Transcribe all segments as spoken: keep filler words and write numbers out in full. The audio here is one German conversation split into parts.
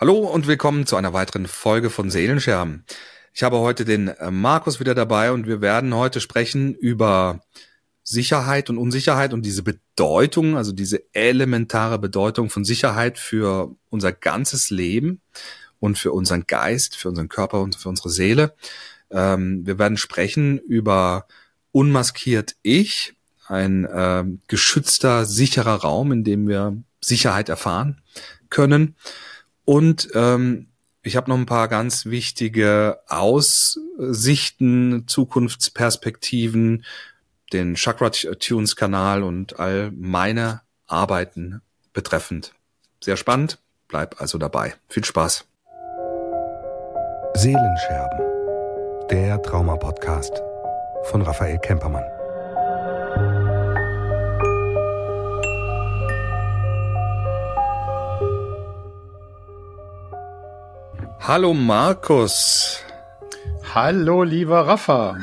Hallo und willkommen zu einer weiteren Folge von Seelenscherben. Ich habe heute den äh, Markus wieder dabei und wir werden heute sprechen über Sicherheit und Unsicherheit und diese Bedeutung, also diese elementare Bedeutung von Sicherheit für unser ganzes Leben und für unseren Geist, für unseren Körper und für unsere Seele. Ähm, wir werden sprechen über unmaskiert Ich, ein äh, geschützter, sicherer Raum, in dem wir Sicherheit erfahren können. Und ähm, ich habe noch ein paar ganz wichtige Aussichten, Zukunftsperspektiven, den Chakra-Tunes-Kanal und all meine Arbeiten betreffend. Sehr spannend, bleib also dabei. Viel Spaß. Seelenscherben, der Trauma-Podcast von Raphael Kempermann. Hallo Markus. Hallo lieber Rafa.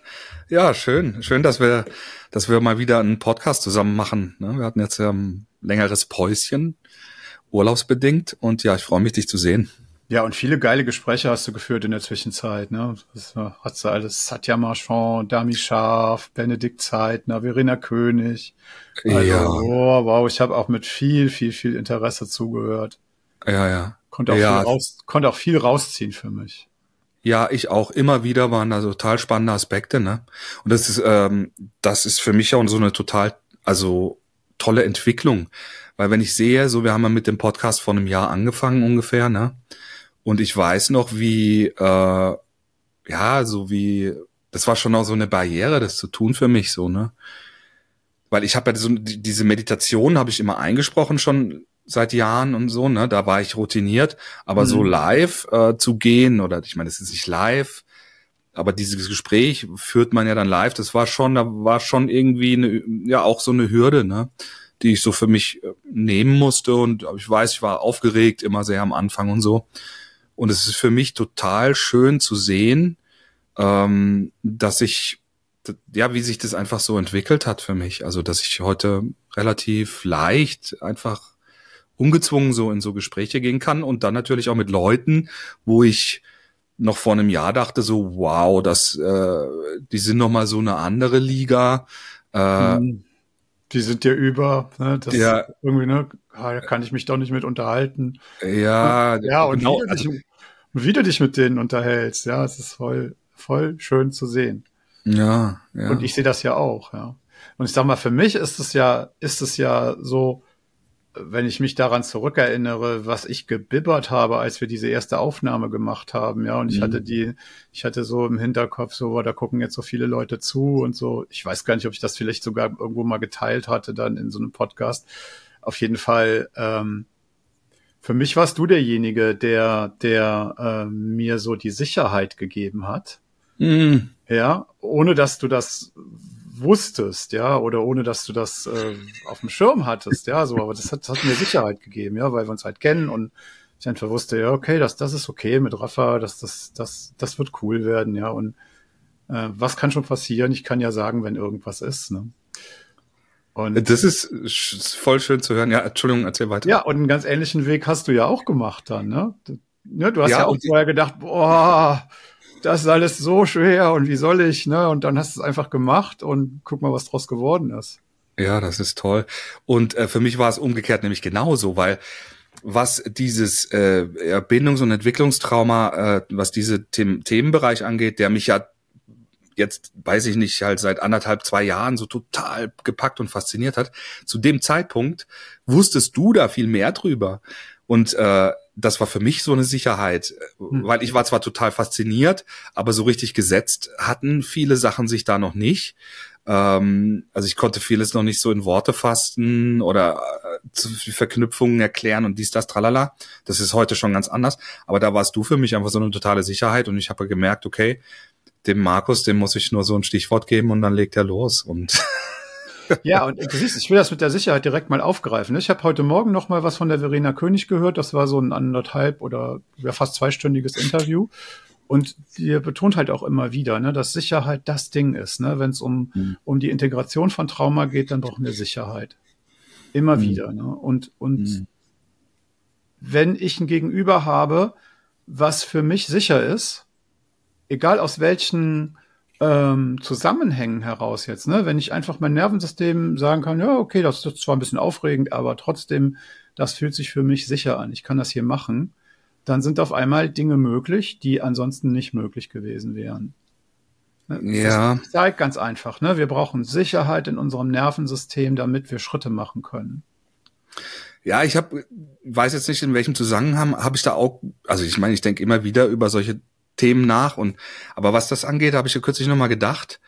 Ja, schön. Schön, dass wir, dass wir mal wieder einen Podcast zusammen machen. Wir hatten jetzt ein längeres Päuschen, urlaubsbedingt. Und ja, ich freue mich, dich zu sehen. Ja, und viele geile Gespräche hast du geführt in der Zwischenzeit. Ne? Das hast du alles, Satya Marchand, Dami Scharf, Benedikt Zeitner, Verena König. Also, ja. Oh, wow, ich habe auch mit viel, viel, viel Interesse zugehört. Ja, ja. Konnte auch, ja. Viel, raus, konnte auch viel rausziehen für mich. Ja, ich auch. Immer wieder waren da so total spannende Aspekte, ne? Und das ist, ähm, das ist für mich auch so eine total, also tolle Entwicklung. Weil wenn ich sehe, so wir haben ja mit dem Podcast vor einem Jahr angefangen ungefähr, ne? Und ich weiß noch, wie, äh, ja, so wie, das war schon auch so eine Barriere, das zu tun für mich, so, ne? Weil ich habe ja so, diese Meditation habe ich immer eingesprochen schon seit Jahren und so, ne, da war ich routiniert, aber mhm. so live äh, zu gehen, oder ich meine, es ist nicht live, aber dieses Gespräch führt man ja dann live, das war schon, da war schon irgendwie eine, ja auch so eine Hürde, ne, die ich so für mich äh, nehmen musste, und ich weiß, ich war aufgeregt immer sehr am Anfang und so, und es ist für mich total schön zu sehen, ähm, dass ich, ja, wie sich das einfach so entwickelt hat für mich, also dass ich heute relativ leicht einfach ungezwungen so in so Gespräche gehen kann, und dann natürlich auch mit Leuten, wo ich noch vor einem Jahr dachte so, wow, das, äh, die sind noch mal so eine andere Liga. Äh, die sind dir über, ne? Das ja, irgendwie, ne, kann ich mich doch nicht mit unterhalten. Ja, und, ja, und genau. Wie, du dich, wie du dich mit denen unterhältst, ja, es ist voll, voll schön zu sehen. Ja, ja. Und ich sehe das ja auch, ja. Und ich sag mal, für mich ist es ja, ist es ja so, wenn ich mich daran zurückerinnere, was ich gebibbert habe, als wir diese erste Aufnahme gemacht haben, ja, und ich mhm. hatte die, ich hatte so im Hinterkopf so, da gucken jetzt so viele Leute zu und so. Ich weiß gar nicht, ob ich das vielleicht sogar irgendwo mal geteilt hatte dann in so einem Podcast. Auf jeden Fall, ähm, für mich warst du derjenige, der, der äh, mir so die Sicherheit gegeben hat, mhm. ja, ohne dass du das wusstest, ja, oder ohne dass du das äh, auf dem Schirm hattest, ja, so, aber das hat, das hat mir Sicherheit gegeben, ja, weil wir uns halt kennen und ich einfach wusste, ja, okay, das, das ist okay mit Rafa, das, das, das, das wird cool werden, ja, und äh, was kann schon passieren? Ich kann ja sagen, wenn irgendwas ist, ne? Und das ist voll schön zu hören. Ja, Entschuldigung, erzähl weiter. Ja, und einen ganz ähnlichen Weg hast du ja auch gemacht dann, ne? Du, ne, du hast ja, ja auch vorher gedacht, boah, das ist alles so schwer und wie soll ich, ne? Und dann hast du es einfach gemacht und guck mal, was draus geworden ist. Ja, das ist toll. Und äh, für mich war es umgekehrt nämlich genauso, weil was dieses äh, Bindungs- und Entwicklungstrauma, äh, was diese The- Themenbereich angeht, der mich ja jetzt, weiß ich nicht, halt seit anderthalb, zwei Jahren so total gepackt und fasziniert hat, zu dem Zeitpunkt wusstest du da viel mehr drüber. Und äh, das war für mich so eine Sicherheit, hm. weil ich war zwar total fasziniert, aber so richtig gesetzt hatten viele Sachen sich da noch nicht. Ähm, also ich konnte vieles noch nicht so in Worte fassen oder äh, Verknüpfungen erklären und dies, das, tralala. Das ist heute schon ganz anders. Aber da warst du für mich einfach so eine totale Sicherheit, und ich habe gemerkt, okay, dem Markus, dem muss ich nur so ein Stichwort geben und dann legt er los. Und ja, und du siehst, ich will das mit der Sicherheit direkt mal aufgreifen. Ich habe heute Morgen noch mal was von der Verena König gehört. Das war so ein anderthalb oder ja, fast zweistündiges Interview. Und die betont halt auch immer wieder, ne, dass Sicherheit das Ding ist. Ne? Wenn es um, mhm. um die Integration von Trauma geht, dann brauchen wir Sicherheit. Immer mhm. wieder. Ne? Und, und mhm. wenn ich ein Gegenüber habe, was für mich sicher ist, egal aus welchen ähm, Zusammenhängen heraus jetzt, ne, wenn ich einfach mein Nervensystem sagen kann, ja, okay, das ist zwar ein bisschen aufregend, aber trotzdem, das fühlt sich für mich sicher an, ich kann das hier machen, dann sind auf einmal Dinge möglich, die ansonsten nicht möglich gewesen wären. Ja. Das zeigt ganz einfach, ne, wir brauchen Sicherheit in unserem Nervensystem, damit wir Schritte machen können. Ja, ich habe, weiß jetzt nicht, in welchem Zusammenhang habe ich da auch, also ich meine, ich denke immer wieder über solche Themen nach und, aber was das angeht, habe ich ja kürzlich nochmal gedacht,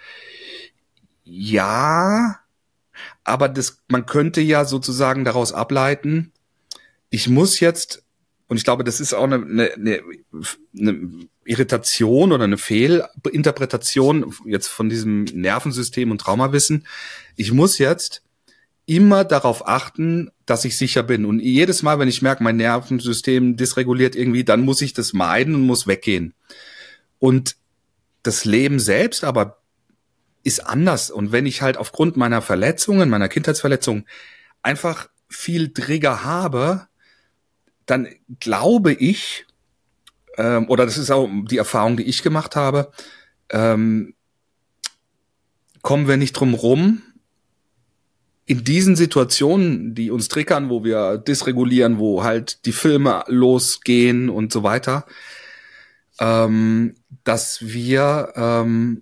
ja, aber das, man könnte ja sozusagen daraus ableiten, ich muss jetzt, und ich glaube, das ist auch eine, eine, eine Irritation oder eine Fehlinterpretation jetzt von diesem Nervensystem und Traumawissen, ich muss jetzt immer darauf achten, dass ich sicher bin. Und jedes Mal, wenn ich merke, mein Nervensystem dysreguliert irgendwie, dann muss ich das meiden und muss weggehen. Und das Leben selbst aber ist anders. Und wenn ich halt aufgrund meiner Verletzungen, meiner Kindheitsverletzungen einfach viel Trigger habe, dann glaube ich, ähm, oder das ist auch die Erfahrung, die ich gemacht habe, ähm, kommen wir nicht drum rum, in diesen Situationen, die uns triggern, wo wir dysregulieren, wo halt die Filme losgehen und so weiter, ähm, dass wir, ähm,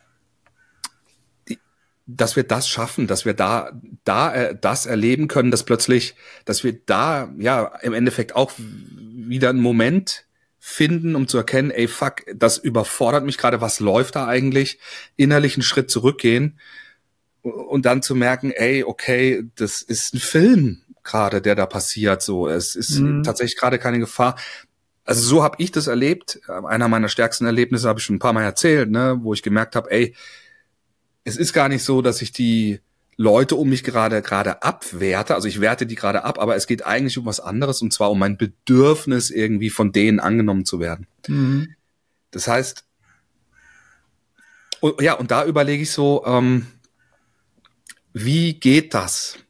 die, dass wir das schaffen, dass wir da, da äh, das erleben können, dass plötzlich, dass wir da ja im Endeffekt auch wieder einen Moment finden, um zu erkennen, ey fuck, das überfordert mich gerade, was läuft da eigentlich? Innerlich einen Schritt zurückgehen. Und dann zu merken, ey, okay, das ist ein Film gerade, der da passiert. So, es ist mhm. tatsächlich gerade keine Gefahr. Also so habe ich das erlebt. Einer meiner stärksten Erlebnisse habe ich schon ein paar Mal erzählt, ne, wo ich gemerkt habe, ey, es ist gar nicht so, dass ich die Leute um mich gerade gerade abwerte. Also ich werte die gerade ab, aber es geht eigentlich um was anderes, und zwar um mein Bedürfnis, irgendwie von denen angenommen zu werden. Mhm. Das heißt, ja, und da überlege ich so, ähm, wie geht das?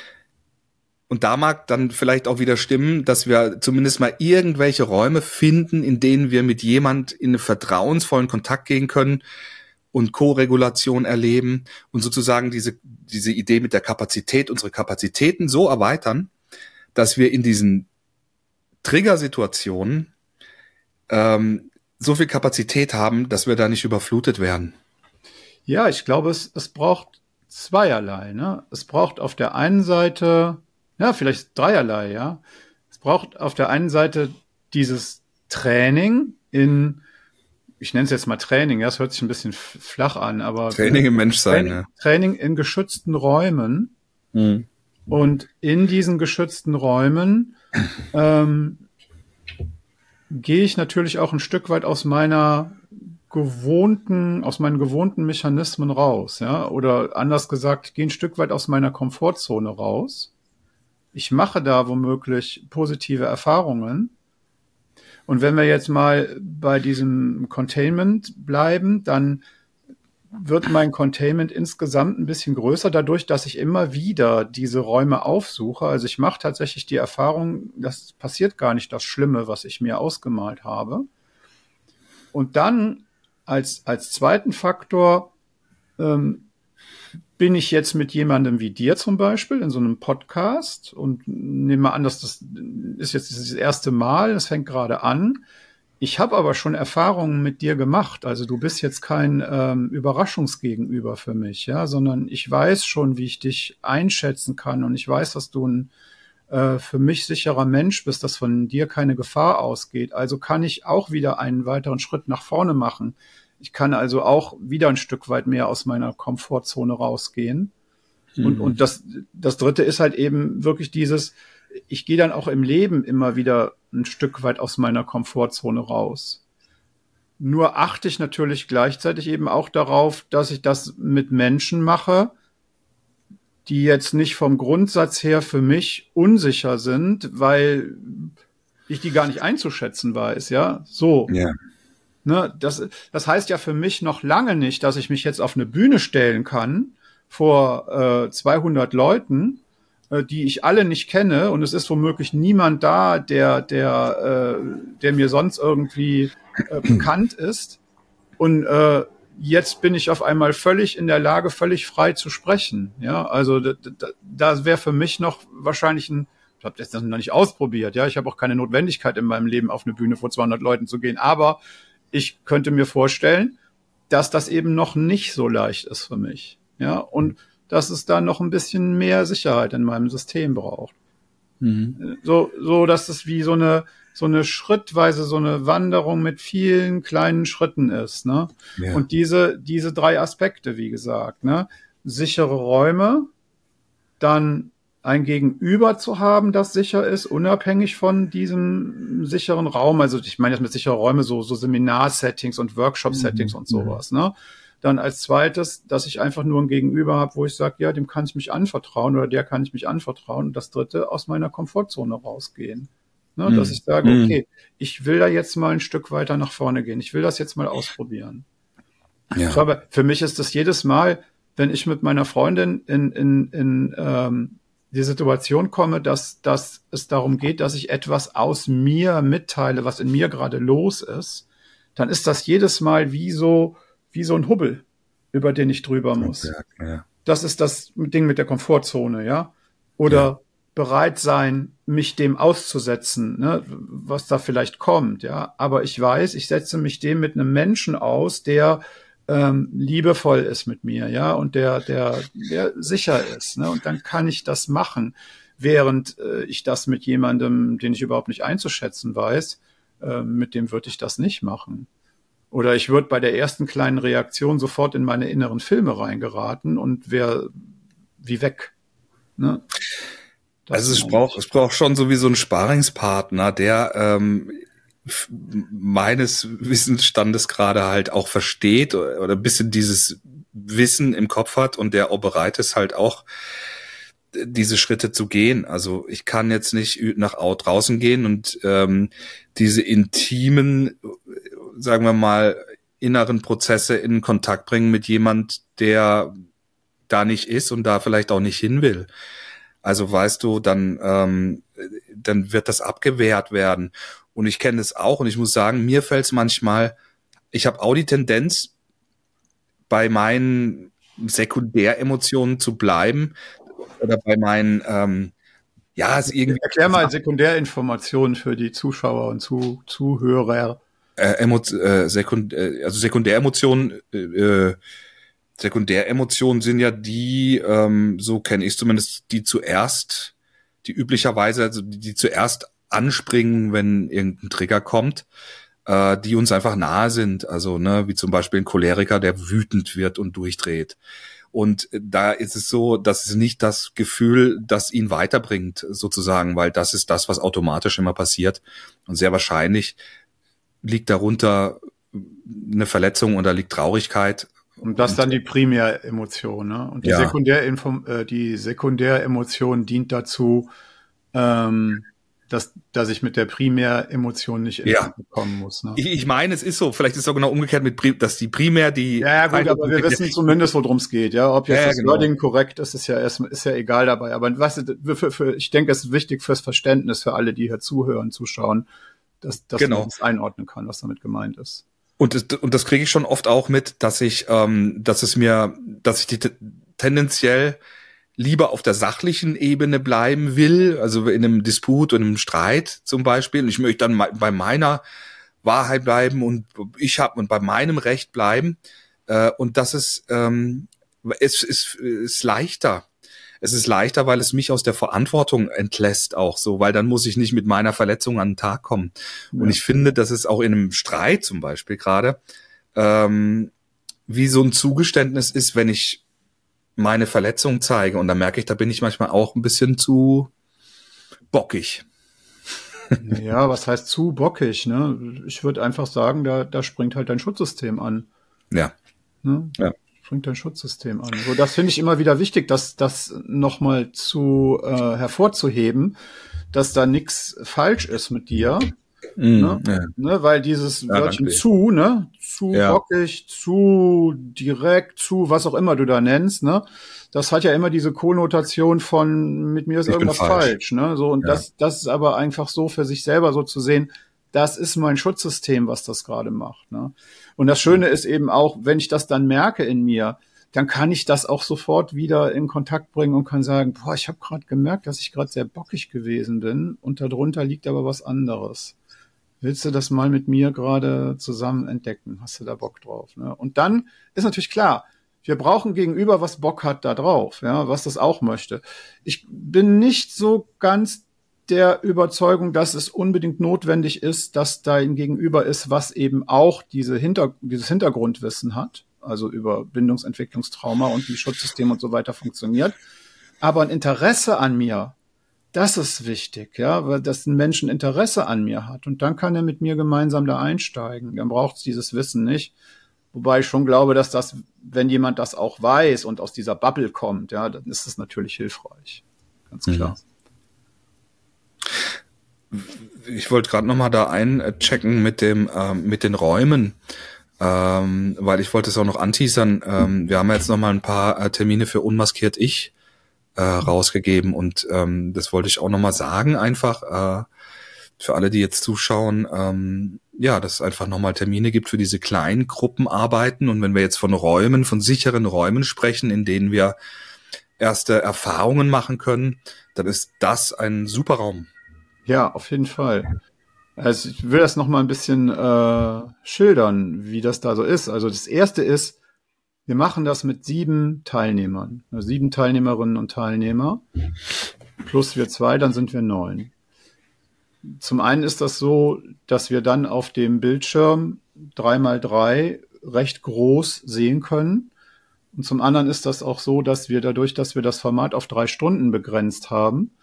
Und da mag dann vielleicht auch wieder stimmen, dass wir zumindest mal irgendwelche Räume finden, in denen wir mit jemand in einen vertrauensvollen Kontakt gehen können und Koregulation erleben und sozusagen diese, diese Idee mit der Kapazität, unsere Kapazitäten so erweitern, dass wir in diesen Triggersituationen ähm, so viel Kapazität haben, dass wir da nicht überflutet werden. Ja, ich glaube, es, es braucht zweierlei, ne? Es braucht auf der einen Seite, ja, vielleicht dreierlei, ja. Es braucht auf der einen Seite dieses Training in, ich nenne es jetzt mal Training, ja, es hört sich ein bisschen flach an, aber Training im Menschsein, Training, ja. Training in geschützten Räumen. Mhm. Und in diesen geschützten Räumen ähm, gehe ich natürlich auch ein Stück weit aus meiner gewohnten, aus meinen gewohnten Mechanismen raus, ja, oder anders gesagt, ich gehe ein Stück weit aus meiner Komfortzone raus. Ich mache da womöglich positive Erfahrungen. Und wenn wir jetzt mal bei diesem Containment bleiben, dann wird mein Containment insgesamt ein bisschen größer, dadurch, dass ich immer wieder diese Räume aufsuche. Also ich mache tatsächlich die Erfahrung, das passiert gar nicht das Schlimme, was ich mir ausgemalt habe. Und dann als, als zweiten Faktor ähm, bin ich jetzt mit jemandem wie dir zum Beispiel in so einem Podcast und nehme mal an, dass das ist jetzt das erste Mal, das fängt gerade an. Ich habe aber schon Erfahrungen mit dir gemacht. Also du bist jetzt kein ähm, Überraschungsgegenüber für mich, ja, sondern ich weiß schon, wie ich dich einschätzen kann, und ich weiß, dass du ein äh, für mich sicherer Mensch bist, dass von dir keine Gefahr ausgeht. Also kann ich auch wieder einen weiteren Schritt nach vorne machen. Ich kann also auch wieder ein Stück weit mehr aus meiner Komfortzone rausgehen. Mhm. Und, und das, das Dritte ist halt eben wirklich dieses, ich gehe dann auch im Leben immer wieder ein Stück weit aus meiner Komfortzone raus. Nur achte ich natürlich gleichzeitig eben auch darauf, dass ich das mit Menschen mache, die jetzt nicht vom Grundsatz her für mich unsicher sind, weil ich die gar nicht einzuschätzen weiß, ja, so. Ja. Ne, das, das heißt ja für mich noch lange nicht, dass ich mich jetzt auf eine Bühne stellen kann vor äh, zweihundert Leuten äh, die ich alle nicht kenne, und es ist womöglich niemand da, der, der, äh, der mir sonst irgendwie äh, bekannt ist. Und äh, jetzt bin ich auf einmal völlig in der Lage, völlig frei zu sprechen. Ja, also da, da, da wäre für mich noch wahrscheinlich ein, ich habe das noch nicht ausprobiert, ja, ich habe auch keine Notwendigkeit in meinem Leben auf eine Bühne vor zweihundert Leuten zu gehen, aber ich könnte mir vorstellen, dass das eben noch nicht so leicht ist für mich. Ja, und dass es da noch ein bisschen mehr Sicherheit in meinem System braucht. Mhm. So, so, dass es wie so eine, so eine schrittweise, so eine Wanderung mit vielen kleinen Schritten ist, ne? Ja. Und diese, diese drei Aspekte, wie gesagt, ne? Sichere Räume, dann ein Gegenüber zu haben, das sicher ist, unabhängig von diesem sicheren Raum. Also ich meine jetzt mit sicheren Räumen so, so Seminar-Settings und Workshop-Settings mhm. und sowas, ne? Dann als zweites, dass ich einfach nur ein Gegenüber habe, wo ich sage, ja, dem kann ich mich anvertrauen oder der kann ich mich anvertrauen. Und das dritte, aus meiner Komfortzone rausgehen. Ne, mm. Dass ich sage, okay, ich will da jetzt mal ein Stück weiter nach vorne gehen. Ich will das jetzt mal ausprobieren. Ja. Ich glaube, für mich ist das jedes Mal, wenn ich mit meiner Freundin in, in, in ähm, die Situation komme, dass, dass es darum geht, dass ich etwas aus mir mitteile, was in mir gerade los ist, dann ist das jedes Mal wie so, wie so ein Hubbel, über den ich drüber muss. Ja, ja. Das ist das Ding mit der Komfortzone, ja? Oder ja. bereit sein, mich dem auszusetzen, ne, was da vielleicht kommt, ja. Aber ich weiß, ich setze mich dem mit einem Menschen aus, der ähm, liebevoll ist mit mir, ja, und der, der, der sicher ist, ne. Und dann kann ich das machen, während äh, ich das mit jemandem, den ich überhaupt nicht einzuschätzen weiß, äh, mit dem würde ich das nicht machen. Oder ich würde bei der ersten kleinen Reaktion sofort in meine inneren Filme reingeraten und wäre wie weg. Ne? Also es braucht, es braucht schon so wie so einen Sparingspartner, der ähm, meines Wissensstandes gerade halt auch versteht oder ein bisschen dieses Wissen im Kopf hat und der auch bereit ist, halt auch diese Schritte zu gehen. Also ich kann jetzt nicht nach draußen gehen und ähm, diese intimen, sagen wir mal, inneren Prozesse in Kontakt bringen mit jemand, der da nicht ist und da vielleicht auch nicht hin will. Also weißt du, dann ähm, dann wird das abgewehrt werden. Und ich kenne es auch und ich muss sagen, mir fällt es manchmal, ich habe auch die Tendenz, bei meinen Sekundäremotionen zu bleiben oder bei meinen, ähm, ja, es irgendwie. Erklär mal Sekundärinformationen für die Zuschauer und Zu Zuhörer. Äh, Emo äh, Sekund äh, also Sekundäremotionen, äh, Sekundäremotionen sind ja die, ähm, so kenne ich zumindest, die zuerst, die üblicherweise, also die, die zuerst anspringen, wenn irgendein Trigger kommt, äh, die uns einfach nahe sind. Also, ne, wie zum Beispiel ein Choleriker, der wütend wird und durchdreht. Und da ist es so, dass es nicht das Gefühl, das ihn weiterbringt, sozusagen, weil das ist das, was automatisch immer passiert. Und sehr wahrscheinlich liegt darunter eine Verletzung oder liegt Traurigkeit. Und das dann die Primäremotion, ne? Und die ja. Sekundärinfo äh, die Sekundäremotion dient dazu, ähm, dass, dass ich mit der Primäremotion nicht in ja. kommen muss. Ne? Ich, ich meine, es ist so, vielleicht ist es auch genau umgekehrt, mit, dass die Primär die... Ja, ja gut, aber wir wissen zumindest, worum es geht. Ja, ob jetzt ja, das genau. Wording korrekt ist, ist ja erst, ist ja egal dabei. Aber weißt du, für, für, ich denke, es ist wichtig fürs Verständnis für alle, die hier zuhören, zuschauen, dass, dass genau. man das einordnen kann, was damit gemeint ist. Und das, und das kriege ich schon oft auch mit, dass ich, ähm, dass es mir, dass ich die t- tendenziell lieber auf der sachlichen Ebene bleiben will, also in einem Disput und einem Streit zum Beispiel. Und ich möchte dann bei meiner Wahrheit bleiben und ich habe und bei meinem Recht bleiben. Äh, und das ist, ähm, es ist, ist leichter. Es ist leichter, weil es mich aus der Verantwortung entlässt auch so, weil dann muss ich nicht mit meiner Verletzung an den Tag kommen. Ja. Und ich finde, dass es auch in einem Streit zum Beispiel gerade ähm, wie so ein Zugeständnis ist, wenn ich meine Verletzung zeige. Und da merke ich, da bin ich manchmal auch ein bisschen zu bockig. Ja, was heißt zu bockig? Ne? Ich würde einfach sagen, da, da springt halt dein Schutzsystem an. Ja. Ne? Ja. Springt dein Schutzsystem an. So, das finde ich immer wieder wichtig, das, das nochmal zu äh, hervorzuheben, dass da nichts falsch ist mit dir, Mm, ne? Ja. Ne? Weil dieses Ja, Wörtchen danke. zu, ne? Zu Ja. bockig, zu direkt, zu was auch immer du da nennst, ne? Das hat ja immer diese Konnotation von mit mir ist Ich bin irgendwas falsch. falsch, ne? So, und Ja. das, das ist aber einfach so für sich selber so zu sehen, das ist mein Schutzsystem, was das gerade macht, ne? Und das Schöne ist eben auch, wenn ich das dann merke in mir, dann kann ich das auch sofort wieder in Kontakt bringen und kann sagen, boah, ich habe gerade gemerkt, dass ich gerade sehr bockig gewesen bin und darunter liegt aber was anderes. Willst du das mal mit mir gerade zusammen entdecken? Hast du da Bock drauf? Ne? Und dann ist natürlich klar, wir brauchen Gegenüber, was Bock hat da drauf, ja, was das auch möchte. Ich bin nicht so ganz der Überzeugung, dass es unbedingt notwendig ist, dass da ein Gegenüber ist, was eben auch diese Hinter- dieses Hintergrundwissen hat, also über Bindungsentwicklungstrauma und wie Schutzsystem und so weiter funktioniert. Aber ein Interesse an mir, das ist wichtig, ja, weil das ein Mensch ein Interesse an mir hat. Und dann kann er mit mir gemeinsam da einsteigen. Dann braucht es dieses Wissen nicht. Wobei ich schon glaube, dass das, wenn jemand das auch weiß und aus dieser Bubble kommt, ja, dann ist das natürlich hilfreich. Ganz klar. Ich wollte gerade noch mal da einchecken mit dem ähm, mit den Räumen, ähm, weil ich wollte es auch noch anteasern. Ähm, wir haben jetzt noch mal ein paar äh, Termine für Unmaskiert Ich äh, rausgegeben und ähm, das wollte ich auch noch mal sagen, einfach äh, für alle, die jetzt zuschauen, ähm, ja, dass es einfach noch mal Termine gibt für diese kleinen Gruppenarbeiten. Und wenn wir jetzt von Räumen, von sicheren Räumen sprechen, in denen wir erste Erfahrungen machen können, dann ist das ein super Raum. Ja, auf jeden Fall. Also ich will das noch mal ein bisschen äh, schildern, wie das da so ist. Also das erste ist, wir machen das mit sieben Teilnehmern, also sieben Teilnehmerinnen und Teilnehmer, plus wir zwei, dann sind wir neun. Zum einen ist das so, dass wir dann auf dem Bildschirm drei mal drei recht groß sehen können. Und zum anderen ist das auch so, dass wir dadurch, dass wir das Format auf drei Stunden begrenzt haben,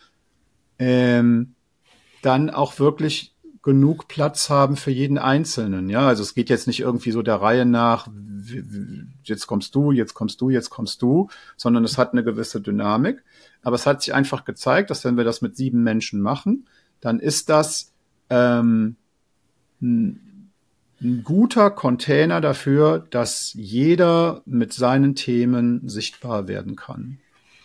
ähm, dann auch wirklich genug Platz haben für jeden Einzelnen. Ja, also es geht jetzt nicht irgendwie so der Reihe nach, jetzt kommst du, jetzt kommst du, jetzt kommst du, sondern es hat eine gewisse Dynamik. Aber es hat sich einfach gezeigt, dass wenn wir das mit sieben Menschen machen, dann ist das ähm, ein, ein guter Container dafür, dass jeder mit seinen Themen sichtbar werden kann.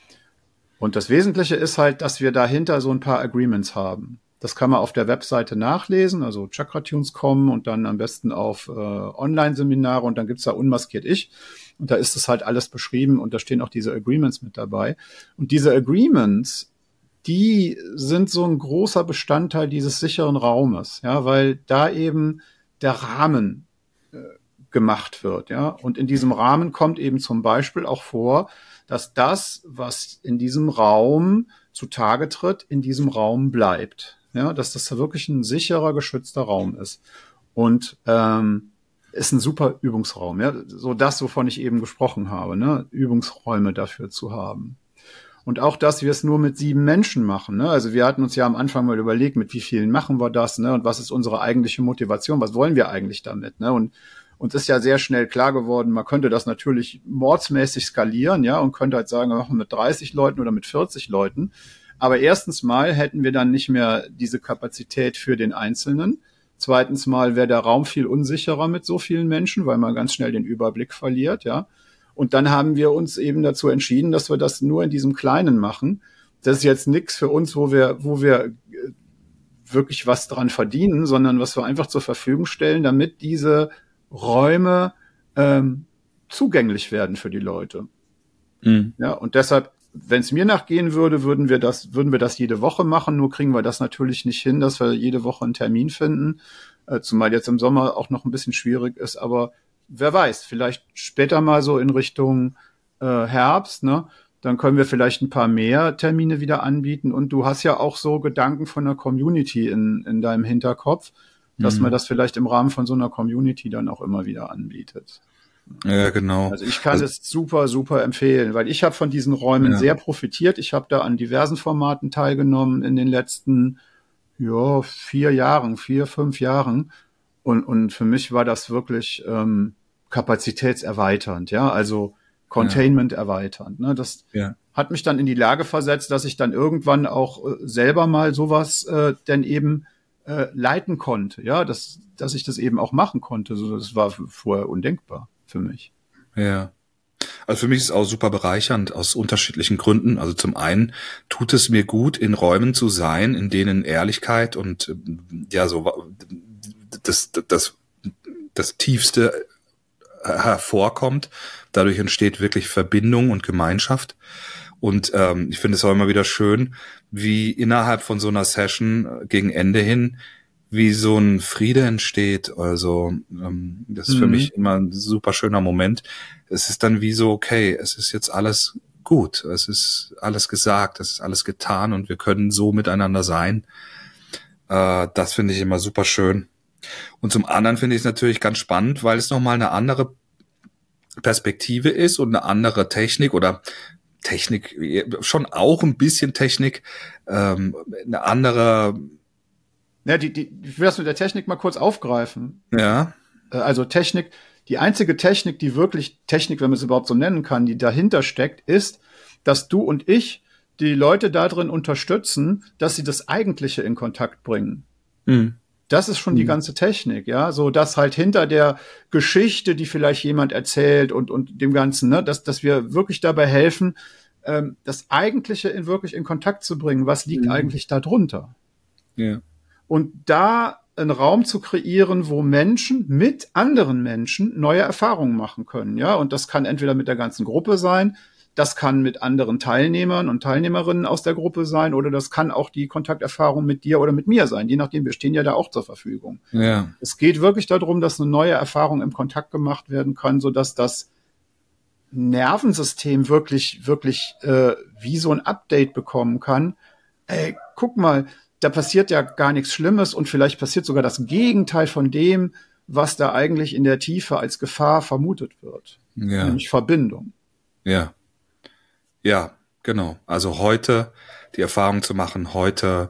Und das Wesentliche ist halt, dass wir dahinter so ein paar Agreements haben. Das kann man auf der Webseite nachlesen, also chakratunes Punkt com und dann am besten auf äh, Online-Seminare und dann gibt's da Unmaskiert Ich. Und da ist es halt alles beschrieben und da stehen auch diese Agreements mit dabei. Und diese Agreements, die sind so ein großer Bestandteil dieses sicheren Raumes, ja, weil da eben der Rahmen äh, gemacht wird, ja. Und in diesem Rahmen kommt eben zum Beispiel auch vor, dass das, was in diesem Raum zutage tritt, in diesem Raum bleibt. Ja, dass das wirklich ein sicherer, geschützter Raum ist. Und ähm, ist ein super Übungsraum. Ja, so das, wovon ich eben gesprochen habe, ne? Übungsräume dafür zu haben. Und auch, dass wir es nur mit sieben Menschen machen. Ne? Also wir hatten uns ja am Anfang mal überlegt, mit wie vielen machen wir das, ne? Und was ist unsere eigentliche Motivation? Was wollen wir eigentlich damit? Ne? Und uns ist ja sehr schnell klar geworden, man könnte das natürlich mordsmäßig skalieren, ja, und könnte halt sagen, wir machen mit dreißig Leuten oder mit vierzig Leuten. Aber erstens mal hätten wir dann nicht mehr diese Kapazität für den Einzelnen. Zweitens mal wäre der Raum viel unsicherer mit so vielen Menschen, weil man ganz schnell den Überblick verliert, ja. Und dann haben wir uns eben dazu entschieden, dass wir das nur in diesem Kleinen machen. Das ist jetzt nichts für uns, wo wir, wo wir wirklich was dran verdienen, sondern was wir einfach zur Verfügung stellen, damit diese Räume ähm, zugänglich werden für die Leute. Mhm. Ja, und deshalb, wenn es mir nachgehen würde, würden wir das, würden wir das jede Woche machen. Nur kriegen wir das natürlich nicht hin, dass wir jede Woche einen Termin finden, äh, zumal jetzt im Sommer auch noch ein bisschen schwierig ist. Aber wer weiß, vielleicht später mal so in Richtung äh, Herbst, ne? Dann können wir vielleicht ein paar mehr Termine wieder anbieten. Und du hast ja auch so Gedanken von der Community in, in deinem Hinterkopf, dass mhm. man das vielleicht im Rahmen von so einer Community dann auch immer wieder anbietet. Ja, genau. Also ich kann also, es super, super empfehlen, weil ich habe von diesen Räumen ja. sehr profitiert. Ich habe da an diversen Formaten teilgenommen in den letzten ja, vier Jahren, vier, fünf Jahren. Und, und für mich war das wirklich ähm, kapazitätserweiternd, ja, also Containment ja. erweiternd. Ne? Das ja. hat mich dann in die Lage versetzt, dass ich dann irgendwann auch äh, selber mal sowas äh, denn eben äh, leiten konnte, ja, dass, dass ich das eben auch machen konnte. So, das war vorher undenkbar für mich. Ja. Also für mich ist es auch super bereichernd aus unterschiedlichen Gründen. Also zum einen tut es mir gut, in Räumen zu sein, in denen Ehrlichkeit und ja so das das das Tiefste hervorkommt. Dadurch entsteht wirklich Verbindung und Gemeinschaft. Und ähm, ich finde es auch immer wieder schön, wie innerhalb von so einer Session gegen Ende hin, wie so ein Friede entsteht. Also ähm, das ist mhm. für mich immer ein super schöner Moment. Es ist dann wie so, okay, es ist jetzt alles gut, es ist alles gesagt, es ist alles getan und wir können so miteinander sein. Äh, das finde ich immer super schön. Und zum anderen finde ich es natürlich ganz spannend, weil es nochmal eine andere Perspektive ist und eine andere Technik oder Technik, schon auch ein bisschen Technik, ähm, eine andere... Ja, die, die, ich will das mit der Technik mal kurz aufgreifen. Ja. Also Technik, die einzige Technik, die wirklich Technik, wenn man es überhaupt so nennen kann, die dahinter steckt, ist, dass du und ich die Leute darin unterstützen, dass sie das Eigentliche in Kontakt bringen. Mhm. Das ist schon mhm. die ganze Technik, ja, so dass halt hinter der Geschichte, die vielleicht jemand erzählt und und dem Ganzen, ne, dass dass wir wirklich dabei helfen, ähm, das Eigentliche in wirklich in Kontakt zu bringen. Was liegt mhm. eigentlich da drunter? Ja. Und da einen Raum zu kreieren, wo Menschen mit anderen Menschen neue Erfahrungen machen können, ja, und das kann entweder mit der ganzen Gruppe sein, das kann mit anderen Teilnehmern und Teilnehmerinnen aus der Gruppe sein oder das kann auch die Kontakterfahrung mit dir oder mit mir sein, je nachdem, wir stehen ja da auch zur Verfügung. Ja. Es geht wirklich darum, dass eine neue Erfahrung im Kontakt gemacht werden kann, sodass das Nervensystem wirklich, wirklich äh, wie so ein Update bekommen kann. Ey, guck mal, da passiert ja gar nichts Schlimmes und vielleicht passiert sogar das Gegenteil von dem, was da eigentlich in der Tiefe als Gefahr vermutet wird. Ja. Nämlich Verbindung. Ja. Ja, genau. Also heute die Erfahrung zu machen, heute,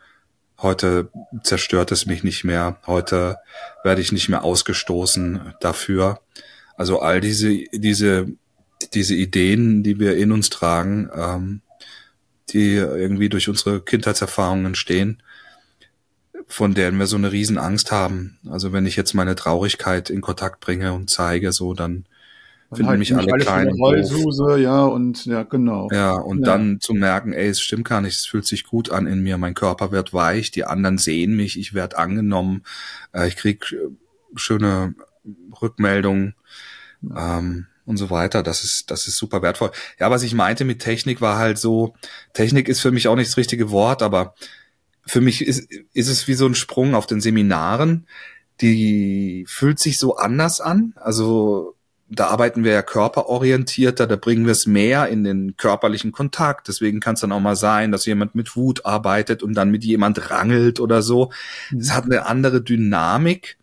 heute zerstört es mich nicht mehr. Heute werde ich nicht mehr ausgestoßen dafür. Also all diese, diese, diese Ideen, die wir in uns tragen, ähm, die irgendwie durch unsere Kindheitserfahrungen entstehen, von denen wir so eine riesen Angst haben. Also wenn ich jetzt meine Traurigkeit in Kontakt bringe und zeige, so, dann finden halt mich alle klein und doof. Ja, und ja, genau. Ja, und ja. dann zu merken, ey, es stimmt gar nicht, es fühlt sich gut an in mir, mein Körper wird weich, die anderen sehen mich, ich werde angenommen, äh, ich krieg schöne Rückmeldungen ja. ähm, und so weiter. Das ist, das ist super wertvoll. Ja, was ich meinte mit Technik war halt so, Technik ist für mich auch nicht das richtige Wort, aber für mich ist, ist es wie so ein Sprung auf den Seminaren, die fühlt sich so anders an, also da arbeiten wir ja körperorientierter, da bringen wir es mehr in den körperlichen Kontakt. Deswegen kann es dann auch mal sein, dass jemand mit Wut arbeitet und dann mit jemand rangelt oder so. Es hat eine andere Dynamik.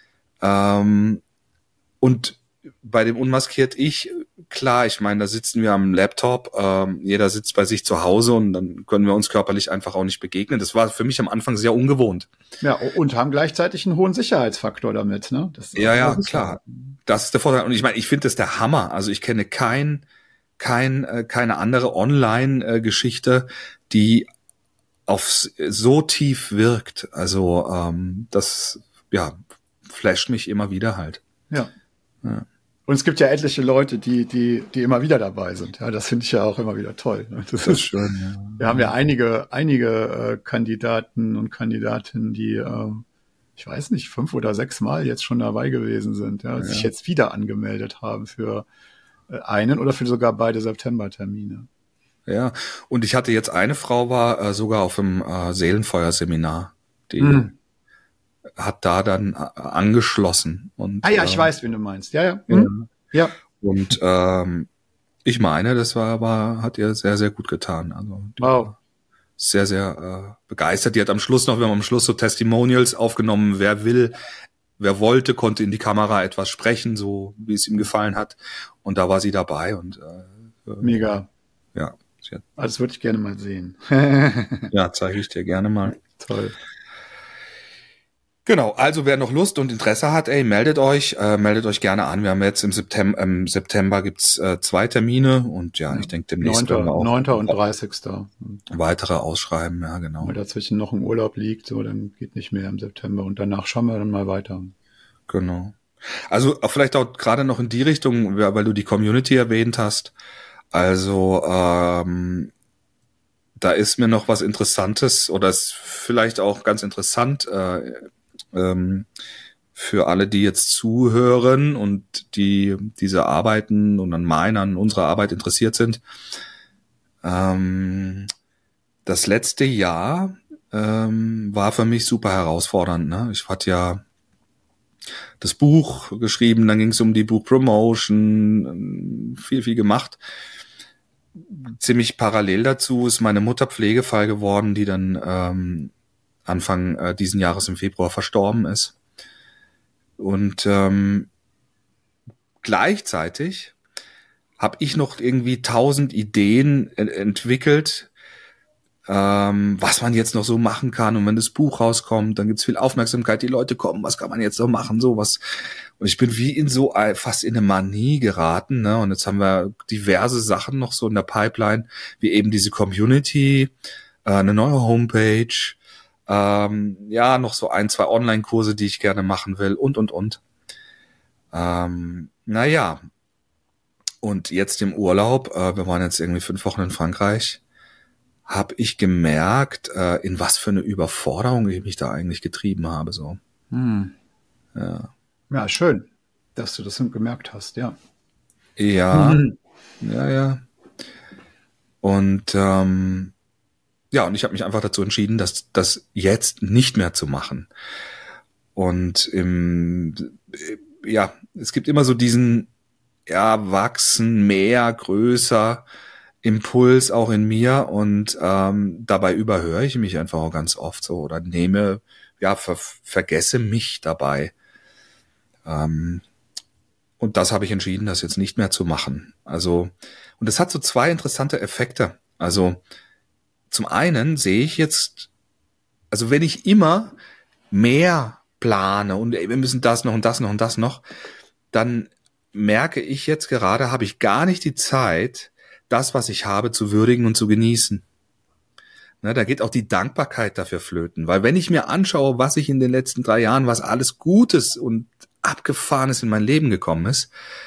Ähm, und bei dem Unmaskiert Ich, klar, ich meine, da sitzen wir am Laptop, ähm, jeder sitzt bei sich zu Hause und dann können wir uns körperlich einfach auch nicht begegnen. Das war für mich am Anfang sehr ungewohnt. Ja, und haben gleichzeitig einen hohen Sicherheitsfaktor damit, ne? Das ja, ja, klar. Das ist der Vorteil. Und ich meine, ich finde das der Hammer. Also ich kenne kein, kein, äh, keine andere Online-Geschichte, die auf so tief wirkt. Also ähm, das, ja, flasht mich immer wieder halt. Ja. ja. Und es gibt ja etliche Leute, die, die, die immer wieder dabei sind. Ja, das finde ich ja auch immer wieder toll. Das, das ist schön. Ja. Wir haben ja einige, einige äh, Kandidaten und Kandidatinnen, die, äh, ich weiß nicht, fünf oder sechs Mal jetzt schon dabei gewesen sind, ja, ja. sich jetzt wieder angemeldet haben für äh, einen oder für sogar beide September-Termine. Ja, und ich hatte jetzt eine Frau war äh, sogar auf dem äh, Seelenfeuer-Seminar, die mhm. hat da dann äh, angeschlossen. Und, ah ja, ich äh, weiß, wen du meinst. Ja, ja. Mhm. Ja. Und ähm, ich meine, das war, war, hat ihr sehr, sehr gut getan. Also die wow. war sehr, sehr äh, begeistert. Die hat am Schluss noch, wir haben am Schluss so Testimonials aufgenommen, wer will, wer wollte, konnte in die Kamera etwas sprechen, so wie es ihm gefallen hat. Und da war sie dabei und äh, mega. Ja. Also das würde ich gerne mal sehen. Ja, zeige ich dir gerne mal. Toll. Genau, also wer noch Lust und Interesse hat, ey, meldet euch, äh, meldet euch gerne an. Wir haben jetzt im September, im September gibt's äh, zwei Termine und ja, ja. ich denke demnächst neunter werden wir auch neunter und dreißigster weitere ausschreiben, ja genau. Weil dazwischen noch ein Urlaub liegt, so dann geht nicht mehr im September und danach schauen wir dann mal weiter. Genau. Also vielleicht auch gerade noch in die Richtung, weil du die Community erwähnt hast. Also ähm, da ist mir noch was Interessantes oder ist vielleicht auch ganz interessant äh, ähm, für alle, die jetzt zuhören und die diese Arbeiten und an meiner, an unserer Arbeit interessiert sind. Ähm, das letzte Jahr ähm, war für mich super herausfordernd. Ne? Ich hatte ja das Buch geschrieben, dann ging es um die Buchpromotion, viel, viel gemacht. Ziemlich parallel dazu ist meine Mutter Pflegefall geworden, die dann ähm, Anfang äh, diesen Jahres im Februar verstorben ist. Und ähm, gleichzeitig habe ich noch irgendwie tausend Ideen e- entwickelt, ähm, was man jetzt noch so machen kann. Und wenn das Buch rauskommt, dann gibt's viel Aufmerksamkeit, die Leute kommen, was kann man jetzt noch machen, sowas. Und ich bin wie in so ein, fast in eine Manie geraten, ne? Und jetzt haben wir diverse Sachen noch so in der Pipeline, wie eben diese Community, äh, eine neue Homepage, ähm, ja, noch so ein, zwei Online-Kurse, die ich gerne machen will und, und, und. Ähm, naja. Und jetzt im Urlaub, äh, wir waren jetzt irgendwie fünf Wochen in Frankreich, habe ich gemerkt, äh, in was für eine Überforderung ich mich da eigentlich getrieben habe, so. Hm. Ja. Ja, schön, dass du das gemerkt hast, ja. Ja, mhm. ja, ja. Und ähm, ja, und ich habe mich einfach dazu entschieden, das, das jetzt nicht mehr zu machen. Und im, ja, es gibt immer so diesen, ja, wachsen, mehr, größer Impuls auch in mir und ähm, dabei überhöre ich mich einfach auch ganz oft so oder nehme, ja, ver vergesse mich dabei. Ähm, und das habe ich entschieden, das jetzt nicht mehr zu machen. Also, und das hat so zwei interessante Effekte. Also, zum einen sehe ich jetzt, also wenn ich immer mehr plane und ey, wir müssen das noch und das noch und das noch, dann merke ich jetzt gerade, habe ich gar nicht die Zeit, das, was ich habe, zu würdigen und zu genießen. Ne, da geht auch die Dankbarkeit dafür flöten. Weil wenn ich mir anschaue, was ich in den letzten drei Jahren, was alles Gutes und Abgefahrenes in mein Leben gekommen ist,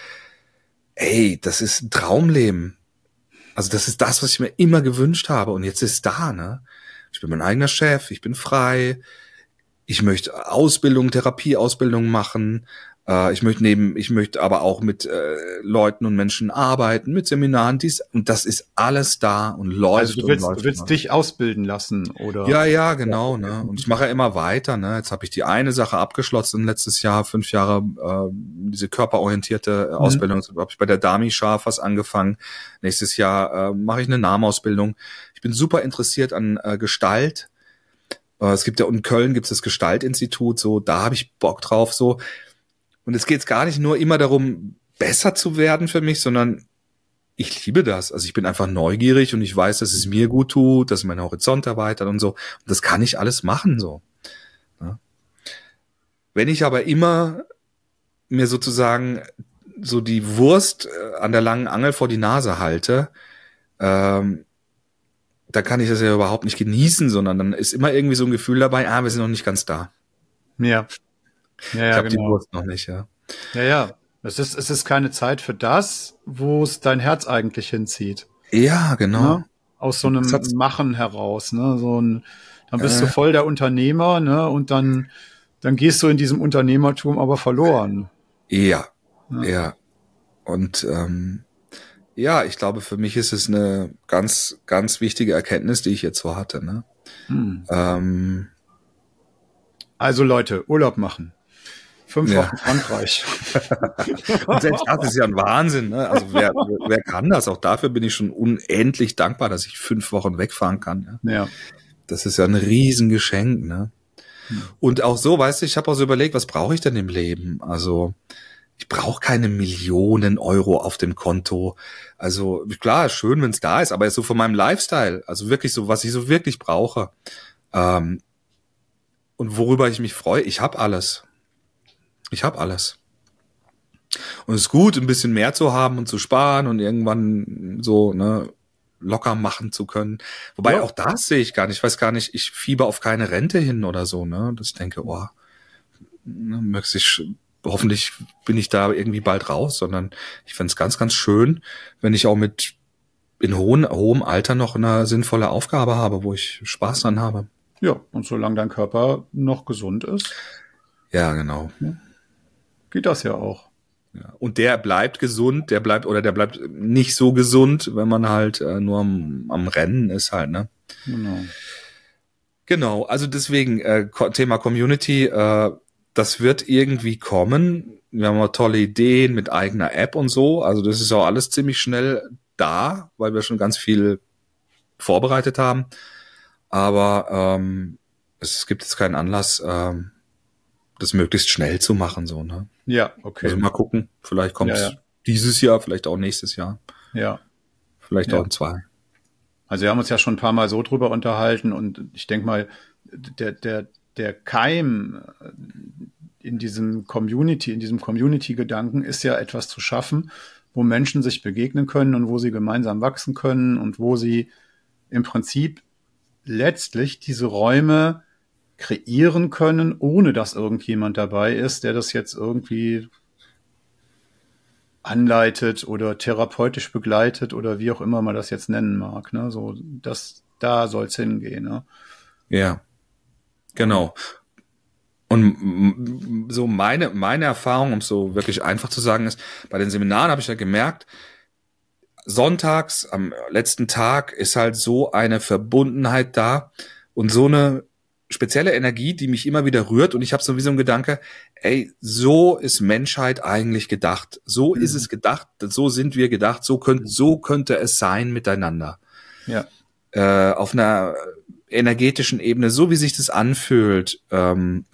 ey, das ist ein Traumleben. Also das ist das, was ich mir immer gewünscht habe. Und jetzt ist da, ne? Ich bin mein eigener Chef, ich bin frei, ich möchte Ausbildung, Therapieausbildung machen, äh, ich möchte neben, ich möchte aber auch mit äh, Leuten und Menschen arbeiten, mit Seminaren, dies, und das ist alles da und läuft. Also du willst, und läuft du willst und dich ausbilden lassen, oder? Ja, ja, genau, ne? Und ich mache ja immer weiter, ne? Jetzt habe ich die eine Sache abgeschlossen letztes Jahr, fünf Jahre äh, diese körperorientierte mhm. Ausbildung, habe ich bei der Dami Scharf was angefangen. Nächstes Jahr äh, mache ich eine Nahmausbildung. Ich bin super interessiert an äh, Gestalt. Äh, es gibt ja in Köln gibt's das Gestaltinstitut, so da habe ich Bock drauf, so. Und es geht gar nicht nur immer darum, besser zu werden für mich, sondern ich liebe das. Also ich bin einfach neugierig und ich weiß, dass es mir gut tut, dass mein Horizont erweitert und so. Und das kann ich alles machen, so. Ja. Wenn ich aber immer mir sozusagen so die Wurst an der langen Angel vor die Nase halte, ähm, da kann ich das ja überhaupt nicht genießen, sondern dann ist immer irgendwie so ein Gefühl dabei, ah, wir sind noch nicht ganz da. Ja. Ja, ja, ich habe genau. die Wurst noch nicht, ja. Ja, ja. Es ist, es ist keine Zeit für das, wo es dein Herz eigentlich hinzieht. Ja, genau. Ne? Aus so einem Machen heraus, ne? So ein, dann bist äh, du voll der Unternehmer, ne? Und dann, dann gehst du in diesem Unternehmertum aber verloren. Ja, ja. ja. Und ähm, ja, ich glaube, für mich ist es eine ganz, ganz wichtige Erkenntnis, die ich jetzt so hatte. Ne? Hm. Ähm, also Leute, Urlaub machen. Fünf ja. Wochen Frankreich. Und selbst das ist ja ein Wahnsinn. Ne? Also wer, wer kann das? Auch dafür bin ich schon unendlich dankbar, dass ich fünf Wochen wegfahren kann. Ja. ja. Das ist ja ein Riesengeschenk. Ne? Hm. Und auch so, weißt du, ich habe auch so überlegt, was brauche ich denn im Leben? Also ich brauche keine Millionen Euro auf dem Konto. Also klar, schön, wenn es da ist, aber so von meinem Lifestyle, also wirklich so, was ich so wirklich brauche. Ähm, und worüber ich mich freue, ich habe alles. Ich habe alles. Und es ist gut, ein bisschen mehr zu haben und zu sparen und irgendwann so, ne, locker machen zu können. Wobei ja. auch das sehe ich gar nicht. Ich weiß gar nicht, ich fieber auf keine Rente hin oder so, ne, dass ich denke, oh, ne, möchte ich, hoffentlich bin ich da irgendwie bald raus, sondern ich fände es ganz, ganz schön, wenn ich auch mit in hohen, hohem Alter noch eine sinnvolle Aufgabe habe, wo ich Spaß dran habe. Ja, und solange dein Körper noch gesund ist. Ja, genau. Ja, geht das ja auch. Ja, und der bleibt gesund, der bleibt, oder der bleibt nicht so gesund, wenn man halt äh, nur am, am Rennen ist halt, ne? Genau. Genau, also deswegen, äh, Thema Community, äh, das wird irgendwie kommen. Wir haben auch tolle Ideen mit eigener App und so, also das ist auch alles ziemlich schnell da, weil wir schon ganz viel vorbereitet haben. Aber ähm, es gibt jetzt keinen Anlass, ähm, das möglichst schnell zu machen, so, ne? Ja, okay. Also mal gucken, vielleicht kommt es ja, ja. dieses Jahr, vielleicht auch nächstes Jahr. Ja. Vielleicht ja. auch in zwei. Also wir haben uns ja schon ein paar Mal so drüber unterhalten und ich denke mal, der, der, der Keim in diesem Community, in diesem Community-Gedanken ist ja etwas zu schaffen, wo Menschen sich begegnen können und wo sie gemeinsam wachsen können und wo sie im Prinzip letztlich diese Räume kreieren können, ohne dass irgendjemand dabei ist, der das jetzt irgendwie anleitet oder therapeutisch begleitet oder wie auch immer man das jetzt nennen mag. Ne? So, das, da soll es hingehen. Ne? Ja, genau. Und so meine, meine Erfahrung, um es so wirklich einfach zu sagen, ist, bei den Seminaren habe ich ja gemerkt, sonntags, am letzten Tag, ist halt so eine Verbundenheit da und so eine spezielle Energie, die mich immer wieder rührt. Und ich habe so wie so ein Gedanke, ey, so ist Menschheit eigentlich gedacht. So mhm. ist es gedacht, so sind wir gedacht, so könnte, so könnte es sein miteinander. Ja. Äh, auf einer energetischen Ebene, so wie sich das anfühlt. Ähm,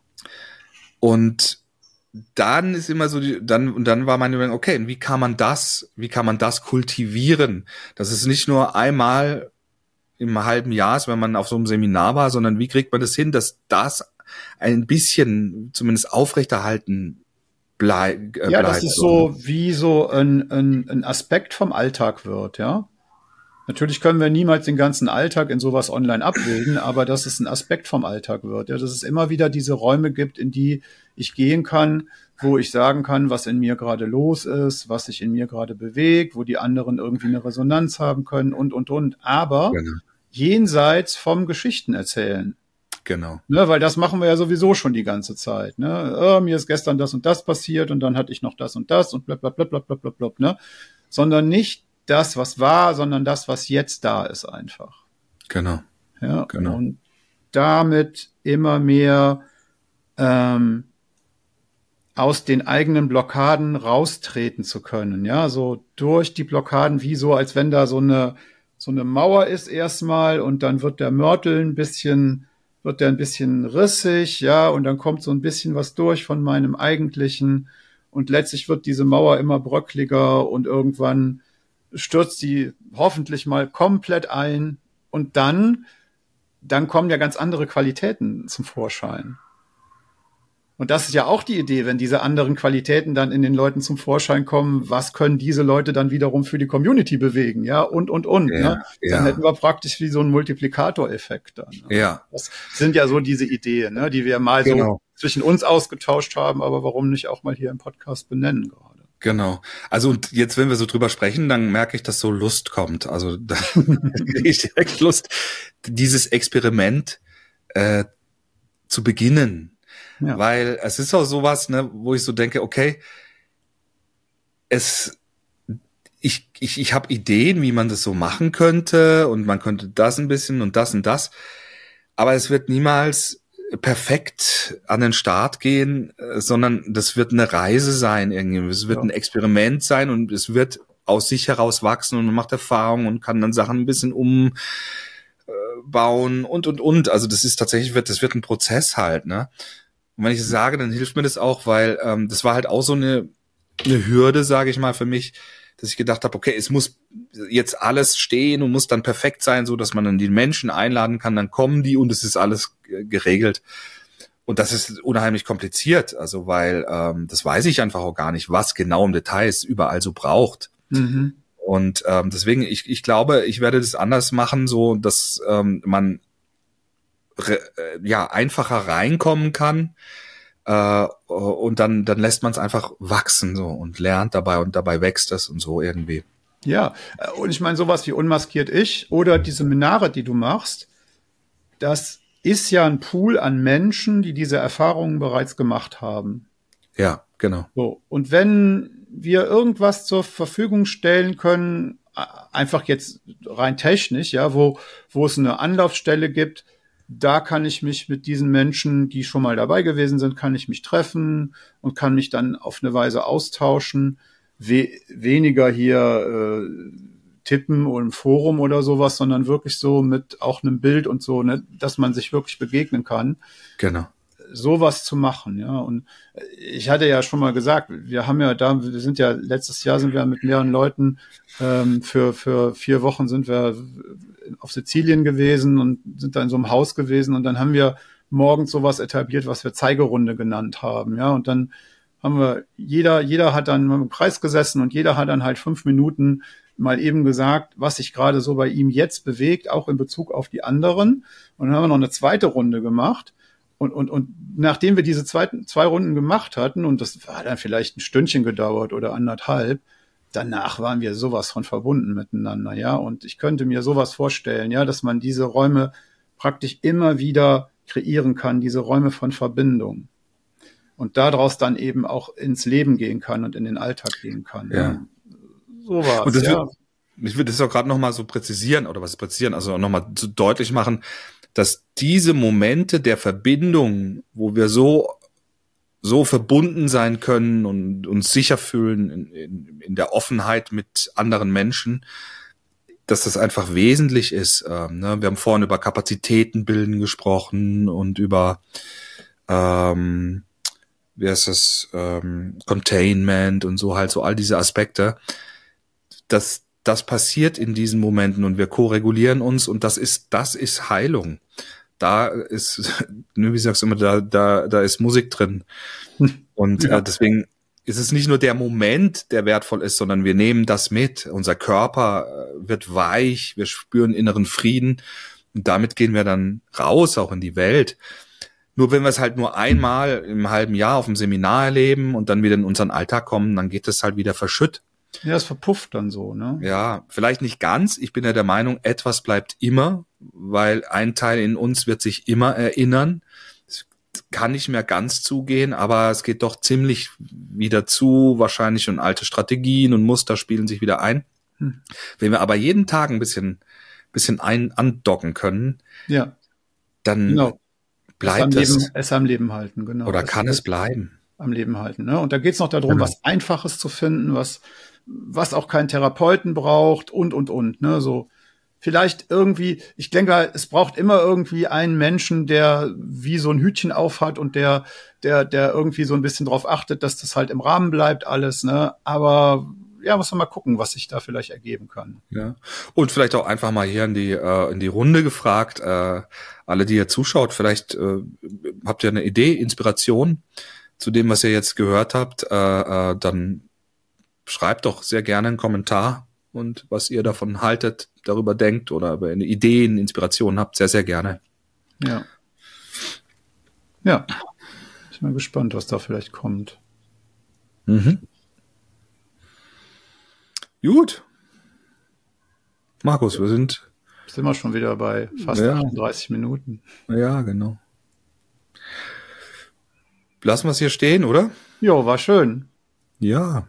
und dann ist immer so die, dann, und dann war meine Überlegung, okay, und wie kann man das, wie kann man das kultivieren? Das ist nicht nur einmal im halben Jahr ist, wenn man auf so einem Seminar war, sondern wie kriegt man das hin, dass das ein bisschen zumindest aufrechterhalten blei- äh, bleibt? Ja, das ist so wie so ein, ein, ein Aspekt vom Alltag wird, ja. Natürlich können wir niemals den ganzen Alltag in sowas online abbilden, aber dass es ein Aspekt vom Alltag wird, ja, dass es immer wieder diese Räume gibt, in die ich gehen kann, wo ich sagen kann, was in mir gerade los ist, was sich in mir gerade bewegt, wo die anderen irgendwie eine Resonanz haben können und, und, und. Aber genau. jenseits vom Geschichten erzählen. Genau. Ne, weil das machen wir ja sowieso schon die ganze Zeit. Ne? Oh, mir ist gestern das und das passiert und dann hatte ich noch das und das und blablabla, blablabla, blablabla, ne? Sondern nicht das, was war, sondern das, was jetzt da ist einfach. Genau. Ja, genau. Und damit immer mehr ähm, aus den eigenen Blockaden raustreten zu können. Ja, so durch die Blockaden, wie so, als wenn da so eine so eine Mauer ist erstmal und dann wird der Mörtel ein bisschen, wird der ein bisschen rissig, ja, und dann kommt so ein bisschen was durch von meinem eigentlichen und letztlich wird diese Mauer immer bröckliger und irgendwann stürzt sie hoffentlich mal komplett ein und dann, dann kommen ja ganz andere Qualitäten zum Vorschein. Und das ist ja auch die Idee, wenn diese anderen Qualitäten dann in den Leuten zum Vorschein kommen, was können diese Leute dann wiederum für die Community bewegen, ja, und, und, und. Ja, ne? ja. Dann hätten wir praktisch wie so einen Multiplikatoreffekt dann. Ne? Ja. Das sind ja so diese Ideen, ne, die wir mal genau. so zwischen uns ausgetauscht haben, aber warum nicht auch mal hier im Podcast benennen gerade. Genau. Also und jetzt, wenn wir so drüber sprechen, dann merke ich, dass so Lust kommt. Also da kriege ich direkt Lust, dieses Experiment äh, zu beginnen. Ja. Weil es ist auch sowas, ne, wo ich so denke, okay, es, ich, ich, ich habe Ideen, wie man das so machen könnte und man könnte das ein bisschen und das und das, aber es wird niemals perfekt an den Start gehen, sondern das wird eine Reise sein irgendwie. Es wird ja. ein Experiment sein und es wird aus sich heraus wachsen und man macht Erfahrungen und kann dann Sachen ein bisschen umbauen und, und, und. Also das ist tatsächlich, wird, das wird ein Prozess halt, ne? Und wenn ich das sage, dann hilft mir das auch, weil ähm, das war halt auch so eine, eine Hürde, sage ich mal, für mich, dass ich gedacht habe, okay, es muss jetzt alles stehen und muss dann perfekt sein, so dass man dann die Menschen einladen kann, dann kommen die und es ist alles geregelt. Und das ist unheimlich kompliziert, also weil ähm, das weiß ich einfach auch gar nicht, was genau im Detail es überall so braucht. Mhm. Und ähm, deswegen, ich, ich glaube, ich werde das anders machen, so dass ähm, man re, äh, ja einfacher reinkommen kann äh, und dann dann lässt man es einfach wachsen so und lernt dabei und dabei wächst es und so irgendwie. Ja, und ich meine sowas wie Unmaskiert Ich oder die Seminare, die du machst, das ist ja ein Pool an Menschen, die diese Erfahrungen bereits gemacht haben. Ja, genau. So, und wenn wir irgendwas zur Verfügung stellen können, einfach jetzt rein technisch, ja, wo, wo es eine Anlaufstelle gibt, da kann ich mich mit diesen Menschen, die schon mal dabei gewesen sind, kann ich mich treffen und kann mich dann auf eine Weise austauschen. We- weniger hier äh, tippen oder im Forum oder sowas, sondern wirklich so mit auch einem Bild und so, ne, dass man sich wirklich begegnen kann. Genau. Sowas zu machen, ja. Und ich hatte ja schon mal gesagt, wir haben ja da, wir sind ja, letztes Jahr sind wir mit mehreren Leuten ähm, für für vier Wochen sind wir auf Sizilien gewesen und sind da in so einem Haus gewesen und dann haben wir morgens sowas etabliert, was wir Zeigerunde genannt haben, ja. Und dann haben wir, jeder, jeder hat dann im Kreis gesessen und jeder hat dann halt fünf Minuten mal eben gesagt, was sich gerade so bei ihm jetzt bewegt, auch in Bezug auf die anderen. Und dann haben wir noch eine zweite Runde gemacht. Und, und, und nachdem wir diese zweiten, zwei Runden gemacht hatten, und das war dann vielleicht ein Stündchen gedauert oder anderthalb, danach waren wir sowas von verbunden miteinander, ja. Und ich könnte mir sowas vorstellen, ja, dass man diese Räume praktisch immer wieder kreieren kann, diese Räume von Verbindung. Und daraus dann eben auch ins Leben gehen kann und in den Alltag gehen kann. Ja. Ja. So war's, und das ja. Wird, ich würde das auch gerade nochmal so präzisieren, oder was präzisieren, also nochmal so deutlich machen, dass diese Momente der Verbindung, wo wir so so verbunden sein können und uns sicher fühlen in, in, in der Offenheit mit anderen Menschen, dass das einfach wesentlich ist. Ähm, ne? Wir haben vorhin über Kapazitäten bilden gesprochen und über ähm, wie heißt das, ähm, Containment und so halt, so all diese Aspekte. Das, das passiert in diesen Momenten und wir ko-regulieren uns und das ist, das ist Heilung. Da ist, wie sagst du immer, da, da, da ist Musik drin. Und ja. äh, deswegen ist es nicht nur der Moment, der wertvoll ist, sondern wir nehmen das mit. Unser Körper wird weich, wir spüren inneren Frieden und damit gehen wir dann raus, auch in die Welt. Nur wenn wir es halt nur einmal im halben Jahr auf dem Seminar erleben und dann wieder in unseren Alltag kommen, dann geht es halt wieder verschütt. Ja, es verpufft dann so, ne? Ja, vielleicht nicht ganz. Ich bin ja der Meinung, etwas bleibt immer, weil ein Teil in uns wird sich immer erinnern. Es kann nicht mehr ganz zugehen, aber es geht doch ziemlich wieder zu, wahrscheinlich, und alte Strategien und Muster spielen sich wieder ein. Hm. Wenn wir aber jeden Tag ein bisschen, bisschen ein andocken können, ja, dann genau. bleibt es. Am es. Leben, es am Leben halten, genau. Oder es kann es bleiben. Am Leben halten, ne? Und da geht's noch darum, genau. was Einfaches zu finden, was, was auch keinen Therapeuten braucht und, und, und, ne? So, vielleicht irgendwie, ich denke, es braucht immer irgendwie einen Menschen, der wie so ein Hütchen aufhat und der, der, der irgendwie so ein bisschen drauf achtet, dass das halt im Rahmen bleibt, alles, ne? Aber, ja, muss man mal gucken, was sich da vielleicht ergeben kann. Ja. Und vielleicht auch einfach mal hier in die, äh, in die Runde gefragt, äh, alle, die ihr zuschaut, vielleicht äh, habt ihr eine Idee, Inspiration zu dem, was ihr jetzt gehört habt, äh, äh, dann schreibt doch sehr gerne einen Kommentar und was ihr davon haltet, darüber denkt oder über eine Ideen, Inspirationen habt, sehr, sehr gerne. Ja. Ja. Ich bin mal gespannt, was da vielleicht kommt. Mhm. Gut. Markus, wir sind... Sind wir schon wieder bei fast ja. achtunddreißig Minuten. Ja, genau. Lassen wir es hier stehen, oder? Jo, war schön. Ja.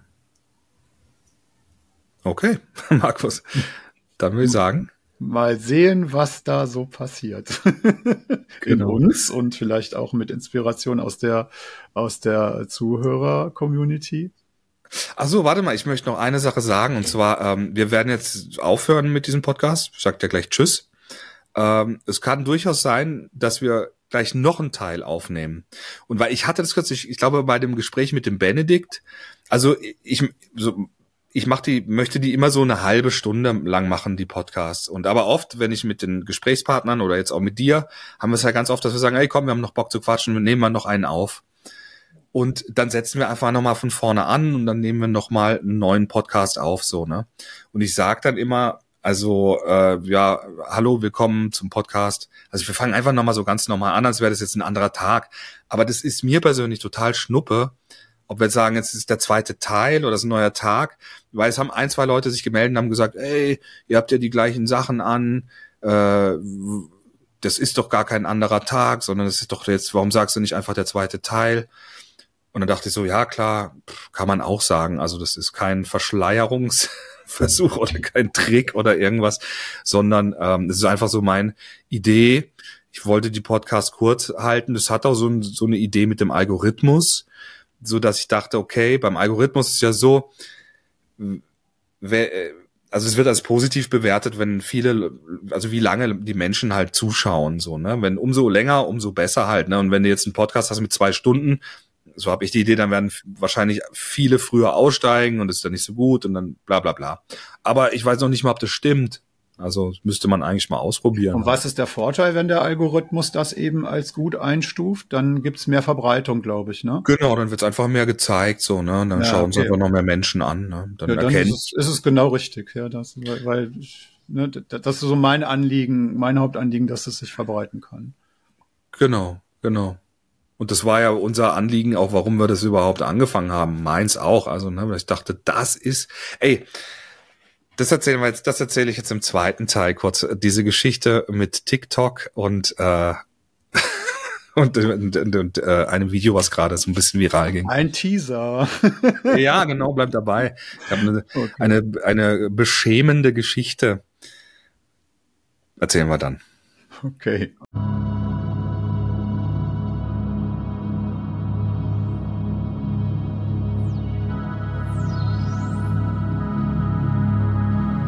Okay, Markus. Dann würde ich sagen. Mal sehen, was da so passiert. Genau. In uns und vielleicht auch mit Inspiration aus der, aus der Zuhörer-Community. Ach so, warte mal, ich möchte noch eine Sache sagen, und zwar, ähm, wir werden jetzt aufhören mit diesem Podcast. Ich sag ja gleich Tschüss. Ähm, es kann durchaus sein, dass wir gleich noch einen Teil aufnehmen. Und weil ich hatte das kürzlich, ich glaube, bei dem Gespräch mit dem Benedikt, also ich, so, ich mach die, möchte die immer so eine halbe Stunde lang machen, die Podcasts. Und aber oft, wenn ich mit den Gesprächspartnern oder jetzt auch mit dir, haben wir es ja ganz oft, dass wir sagen, hey komm, wir haben noch Bock zu quatschen, nehmen wir noch einen auf. Und dann setzen wir einfach nochmal von vorne an und dann nehmen wir nochmal einen neuen Podcast auf, so, ne? Und ich sag dann immer, also, äh, ja, hallo, willkommen zum Podcast. Also wir fangen einfach nochmal so ganz normal an, als wäre das jetzt ein anderer Tag. Aber das ist mir persönlich total Schnuppe, ob wir jetzt sagen, jetzt ist der zweite Teil oder ist ein neuer Tag, weil es haben ein, zwei Leute sich gemeldet und haben gesagt, ey, ihr habt ja die gleichen Sachen an, äh, das ist doch gar kein anderer Tag, sondern das ist doch jetzt, warum sagst du nicht einfach der zweite Teil? Und dann dachte ich so, ja klar, kann man auch sagen, also das ist kein Verschleierungsversuch oder kein Trick oder irgendwas, sondern ähm, es ist einfach so meine Idee. Ich wollte die Podcast kurz halten, das hat auch so, ein, so eine Idee mit dem Algorithmus, so dass ich dachte, okay, beim Algorithmus ist ja so, wer, also es wird als positiv bewertet, wenn viele, also wie lange die Menschen halt zuschauen, so, ne, wenn umso länger, umso besser halt, ne, und wenn du jetzt einen Podcast hast mit zwei Stunden, so habe ich die Idee, dann werden wahrscheinlich viele früher aussteigen und es ist dann nicht so gut und dann bla bla bla. Aber ich weiß noch nicht mal, ob das stimmt. Also das müsste man eigentlich mal ausprobieren. Und was ist der Vorteil, wenn der Algorithmus das eben als gut einstuft? Dann gibt's mehr Verbreitung, glaube ich, ne? Genau, dann wird's einfach mehr gezeigt, so, ne? Und dann Ja, schauen okay. sich einfach noch mehr Menschen an, ne? Dann, Ja, dann erkennen. ist es, ist es genau richtig, ja, das, weil, weil ne, das ist so mein Anliegen, mein Hauptanliegen, dass es sich verbreiten kann. Genau, genau. Und das war ja unser Anliegen, auch warum wir das überhaupt angefangen haben. Meins auch. Also, ne, weil ich dachte, das ist, ey, das erzählen wir jetzt, das erzähle ich jetzt im zweiten Teil kurz. Diese Geschichte mit TikTok und, äh, und, und, und, und äh, einem Video, was gerade so ein bisschen viral ging. Ein Teaser. Ja, genau, bleib dabei. Ich habe eine, Okay. eine, eine beschämende Geschichte. Erzählen wir dann. Okay.